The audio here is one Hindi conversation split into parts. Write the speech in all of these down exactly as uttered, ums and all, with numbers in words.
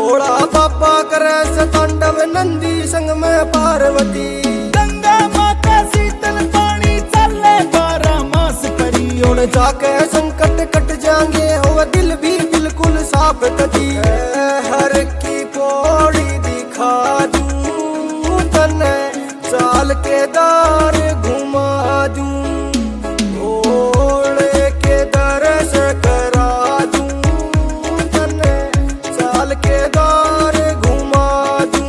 भोला बाबा करे से तांडव नंदी संग में पार्वती। गंगा माता शीतल पानी चले बारह मास करी। और जाके संकट कट जाएंगे हो दिल भी बिल्कुल साफ कटी। हर की पौड़ी दिखा दूं तने चाल के दार घुमा दूं। ओले के दर्श करा दूं तने चाल के दार घुमा दूं।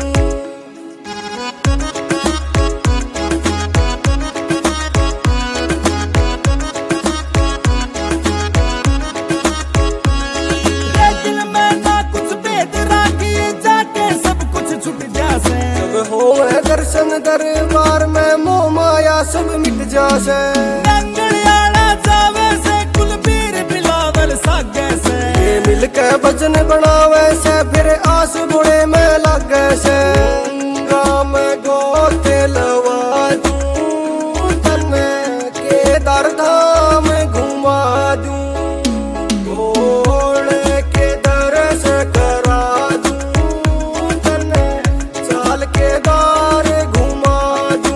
दिल में ना कुछ भेद राखी जाके सब कुछ छुट जासे। जब होवे दर्शन दरबार में मोह माया सब मिट जासे। रंगड़ियाला जावे से कुलबीर बिलावल सागे से। ये मिल के भजन बनावे से फिर आस बुढ़े में लागे से। गाम गोते लवा दूं तने केदार धाम घुमा दूं। भोले के दर्श करा दूं तने चाल के दार घुमा दूं।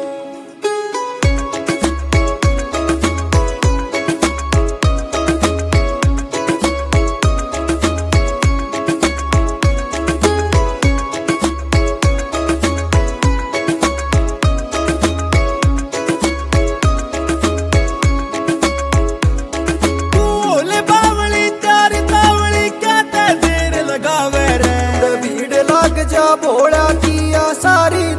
भोले बावली चार तावली क्या ते देर लगावे रे। भीड़ लाग जा भोला किया सारी